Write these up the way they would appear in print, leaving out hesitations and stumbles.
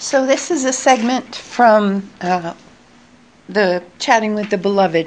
So this is a segment from the Chatting with the Beloved.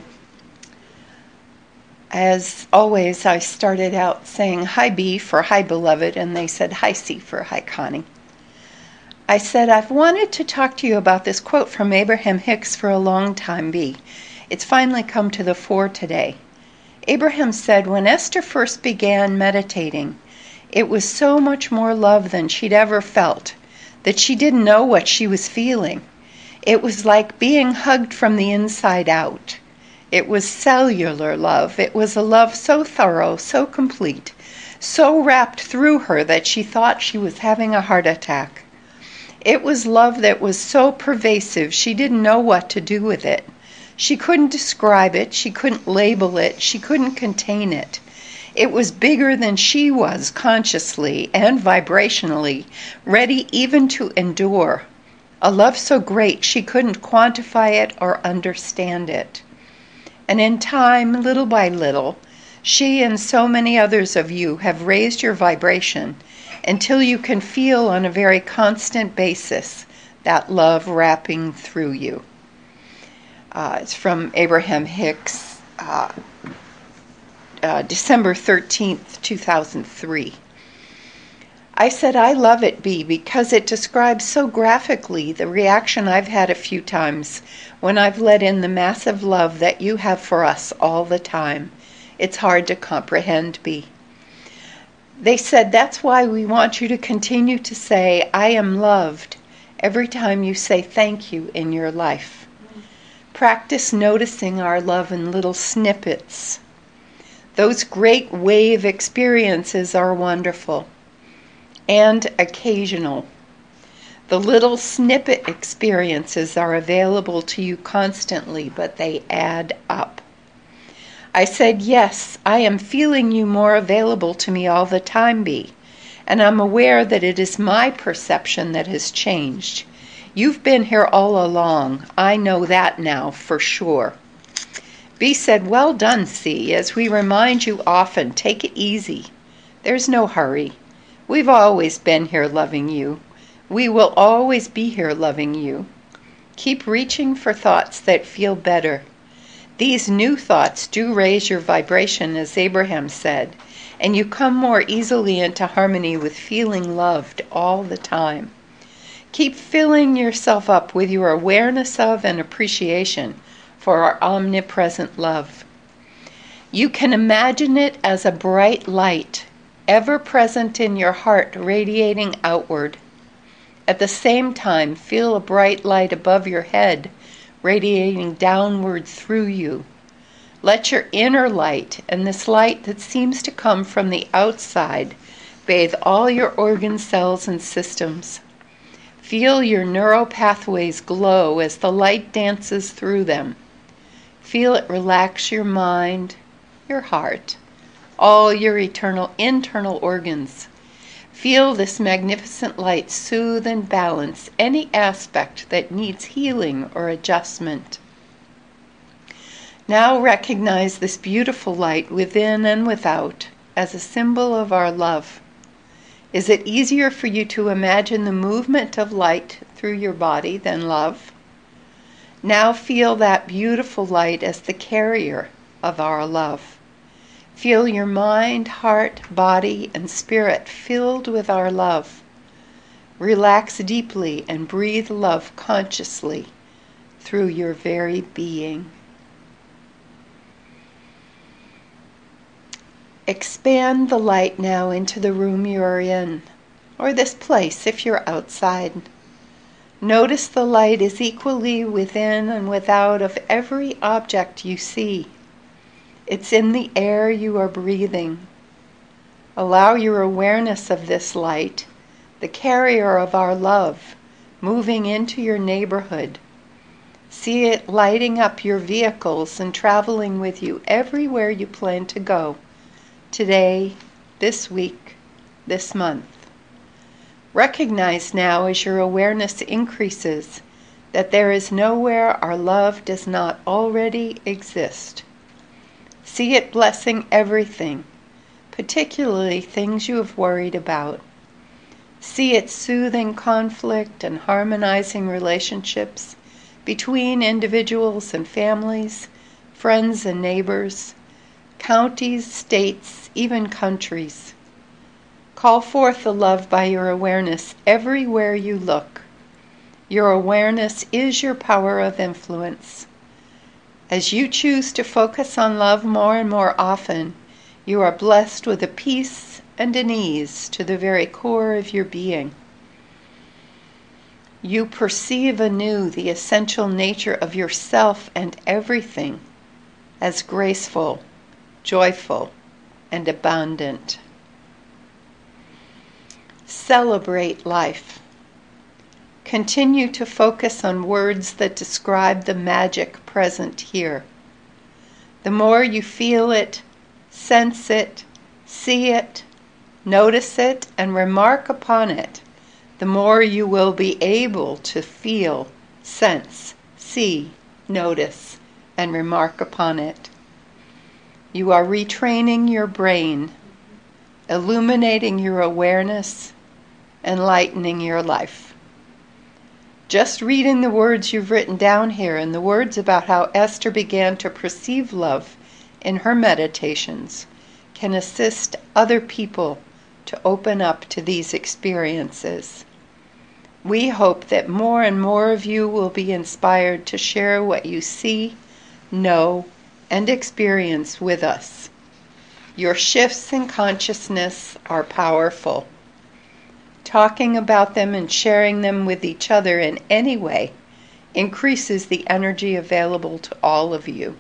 As always, I started out saying hi B for hi Beloved, and they said hi C for hi Connie. I said, I've wanted to talk to you about this quote from Abraham Hicks for a long time, B. It's finally come to the fore today. Abraham said when Esther first began meditating, it was so much more love than she'd ever felt, that she didn't know what she was feeling. It was like being hugged from the inside out. It was cellular love. It was a love so thorough, so complete, so wrapped through her that she thought she was having a heart attack. It was love that was so pervasive she didn't know what to do with it. She couldn't describe it. She couldn't label it. She couldn't contain it. It was bigger than she was consciously and vibrationally, ready even to endure. A love so great she couldn't quantify it or understand it. And in time, little by little, she and so many others of you have raised your vibration until you can feel on a very constant basis that love wrapping through you. It's from Abraham Hicks, December 13th, 2003. I said I love it, B, because it describes so graphically the reaction I've had a few times when I've let in the massive love that you have for us all the time. It's hard to comprehend, B. They said that's why we want you to continue to say, I am loved, every time you say thank you in your life. Practice noticing our love in little snippets. Those great wave experiences are wonderful and occasional. The little snippet experiences are available to you constantly, but they add up. I said, yes, I am feeling you more available to me all the time, B, and I'm aware that it is my perception that has changed. You've been here all along. I know that now for sure. B said, well done, C. As we remind you often, take it easy. There's no hurry. We've always been here loving you. We will always be here loving you. Keep reaching for thoughts that feel better. These new thoughts do raise your vibration, as Abraham said, and you come more easily into harmony with feeling loved all the time. Keep filling yourself up with your awareness of and appreciation for our omnipresent love. You can imagine it as a bright light, ever present in your heart, radiating outward. At the same time, feel a bright light above your head, radiating downward through you. Let your inner light, and this light that seems to come from the outside, bathe all your organ cells and systems. Feel your neural pathways glow as the light dances through them. Feel it relax your mind, your heart, all your internal organs. Feel this magnificent light soothe and balance any aspect that needs healing or adjustment. Now recognize this beautiful light within and without as a symbol of our love. Is it easier for you to imagine the movement of light through your body than love? Now feel that beautiful light as the carrier of our love. Feel your mind, heart, body, and spirit filled with our love. Relax deeply and breathe love consciously through your very being. Expand the light now into the room you're in, or this place if you're outside. Notice the light is equally within and without of every object you see. It's in the air you are breathing. Allow your awareness of this light, the carrier of our love, moving into your neighborhood. See it lighting up your vehicles and traveling with you everywhere you plan to go, today, this week, this month. Recognize now as your awareness increases that there is nowhere our love does not already exist. See it blessing everything, particularly things you have worried about. See it soothing conflict and harmonizing relationships between individuals and families, friends and neighbors, counties, states, even countries. Call forth the love by your awareness everywhere you look. Your awareness is your power of influence. As you choose to focus on love more and more often, you are blessed with a peace and an ease to the very core of your being. You perceive anew the essential nature of yourself and everything as graceful, joyful, and abundant. Celebrate life. Continue to focus on words that describe the magic present here. The more you feel it, sense it, see it, notice it, and remark upon it, the more you will be able to feel, sense, see, notice, and remark upon it. You are retraining your brain, illuminating your awareness, enlightening your life. Just reading the words you've written down here and the words about how Esther began to perceive love in her meditations can assist other people to open up to these experiences. We hope that more and more of you will be inspired to share what you see, know, and experience with us. Your shifts in consciousness are powerful. Talking about them and sharing them with each other in any way increases the energy available to all of you.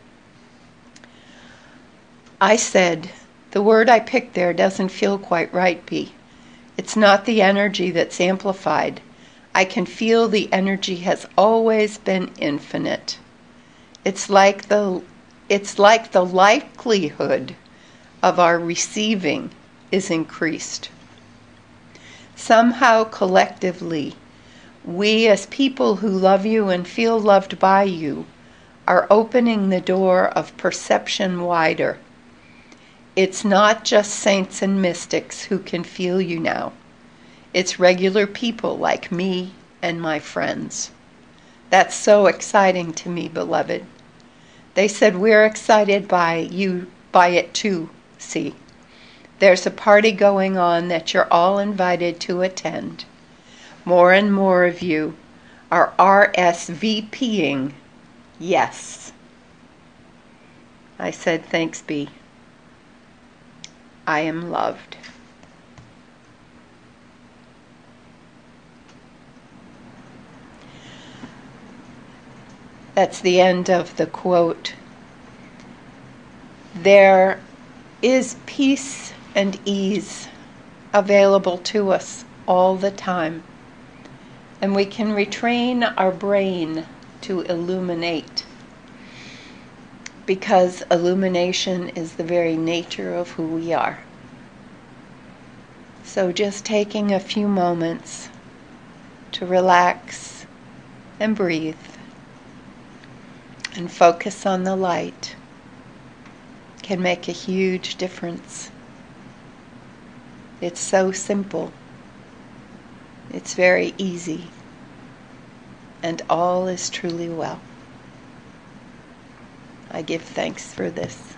I said, the word I picked there doesn't feel quite right, B. It's not the energy that's amplified. I can feel the energy has always been infinite. It's like the likelihood of our receiving is increased. Somehow, collectively, we as people who love you and feel loved by you are opening the door of perception wider. It's not just saints and mystics who can feel you now. It's regular people like me and my friends. That's so exciting to me, beloved. They said we're excited by it too, see. There's a party going on that you're all invited to attend. More and more of you are RSVPing yes. I said, thanks, B. I am loved. That's the end of the quote. There is peace and ease available to us all the time. And we can retrain our brain to illuminate, because illumination is the very nature of who we are. So just taking a few moments to relax and breathe and focus on the light can make a huge difference. It's so simple. It's very easy. And all is truly well. I give thanks for this.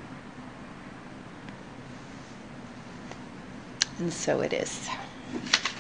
And so it is.